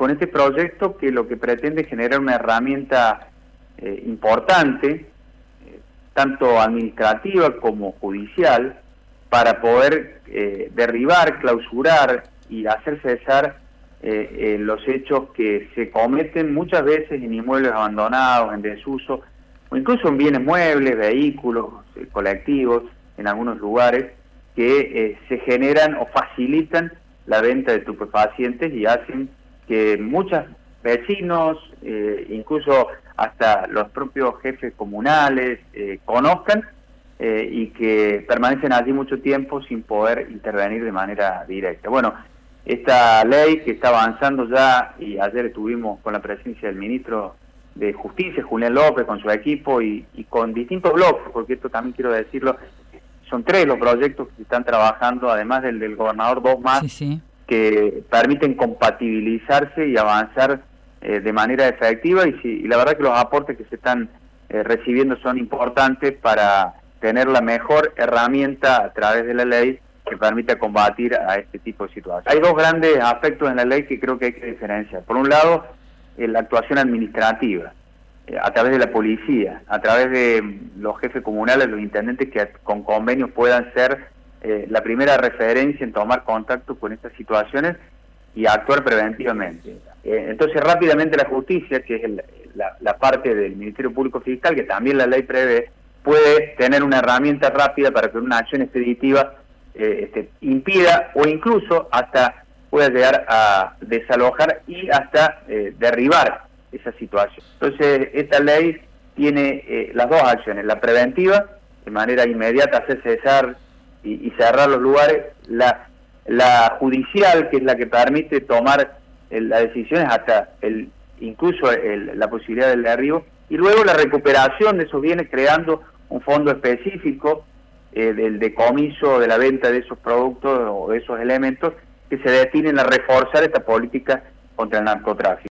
con este proyecto que lo que pretende es generar una herramienta importante, tanto administrativa como judicial, para poder derribar, clausurar y hacer cesar los hechos que se cometen muchas veces en inmuebles abandonados, en desuso, o incluso en bienes muebles, vehículos, colectivos, en algunos lugares, que se generan o facilitan la venta de estupefacientes y hacen que muchos vecinos, incluso hasta los propios jefes comunales, conozcan y que permanecen allí mucho tiempo sin poder intervenir de manera directa. Bueno, esta ley que está avanzando ya, y ayer estuvimos con la presencia del ministro de Justicia, Julián López, con su equipo y con distintos bloques, porque esto también quiero decirlo, son 3 los proyectos que están trabajando, además del gobernador, 2 más, que permiten compatibilizarse y avanzar de manera efectiva, y la verdad que los aportes que se están recibiendo son importantes para tener la mejor herramienta a través de la ley que permita combatir a este tipo de situaciones. Hay 2 grandes aspectos en la ley que creo que hay que diferenciar. Por un lado, la actuación administrativa, a través de la policía, a través de los jefes comunales, los intendentes que con convenios puedan ser la primera referencia en tomar contacto con estas situaciones y actuar preventivamente. Entonces rápidamente la justicia, que es la parte del Ministerio Público Fiscal, que también la ley prevé, puede tener una herramienta rápida para que una acción expeditiva impida o incluso hasta pueda llegar a desalojar y hasta derribar esa situación. Entonces esta ley tiene las 2 acciones: la preventiva, de manera inmediata hacer cesar y cerrar los lugares; la judicial, que es la que permite tomar las decisiones hasta incluso la posibilidad del derribo; y luego la recuperación de esos bienes, creando un fondo específico del decomiso, de la venta de esos productos o de esos elementos que se destinen a reforzar esta política contra el narcotráfico.